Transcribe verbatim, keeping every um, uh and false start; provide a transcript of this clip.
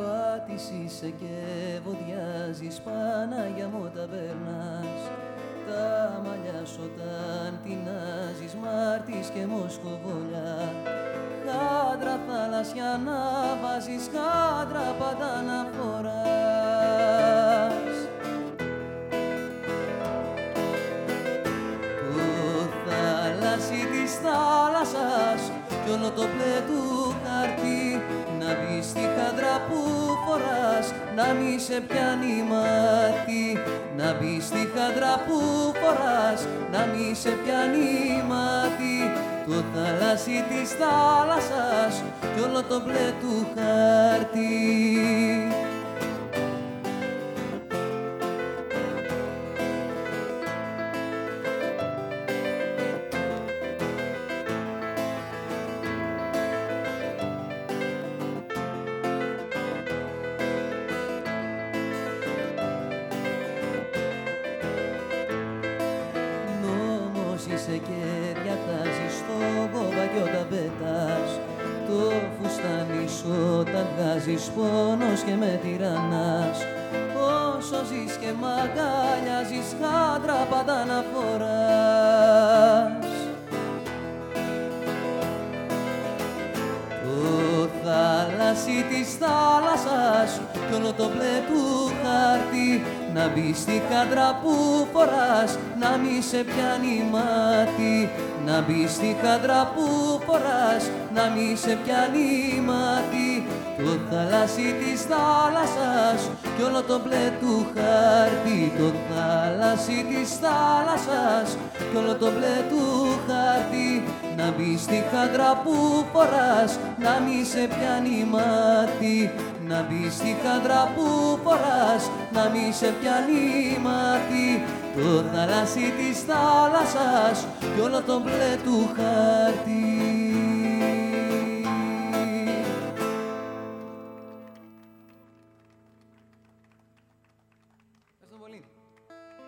Πάτης είσαι και βοδιάζεις, Παναγιά μου τα περνάς. Τα μαλλιά σου όταν τεινάζεις, Μάρτης και Μοσχοβολιά. Χάντρα θάλασσια να βάζεις, χάντρα πάντα να φοράς. Το θάλασσι της θάλασσας κι όλο το μπλε του χαρτί, να μπεις στη χάντρα που φοράς, να μη σε πιάνει μάτι. Να μπεις στη χάντρα που φοράς, να μη σε πιάνει μάτι. Το θάλασσι της θάλασσας κι όλο το μπλε του χάρτη. Είσαι και διατάζεις το κόβα κι όταν πετάς το φουστάνι σου όταν βγάζεις, πόνος και με τυραννάς. Όσο ζεις και μ' αγκαλιάζεις, χάντρα πάντα να φοράς. Το θάλασσι της θάλασσας κι όλο το μπλε του χάρτη, να μπεις στη χάντρα που φοράς, να μη σε πιάνει μάτι. Να μπεις στη χάντρα που φοράς, να μη σε πιάνει μάτι. Το θάλασσι της θάλασσας κι όλο το μπλε του χάρτη. Το θάλασσι της θάλασσας κι όλο το μπλε του χάρτη. Να μπεις στη χάντρα που φοράς, να μη σε πιάνει μάτι. Να μπεις στη χάντρα που φοράς, να μη σε πιάνει μάτι. Το θάλασσι της θάλασσας κι όλο το μπλε του χάρτη.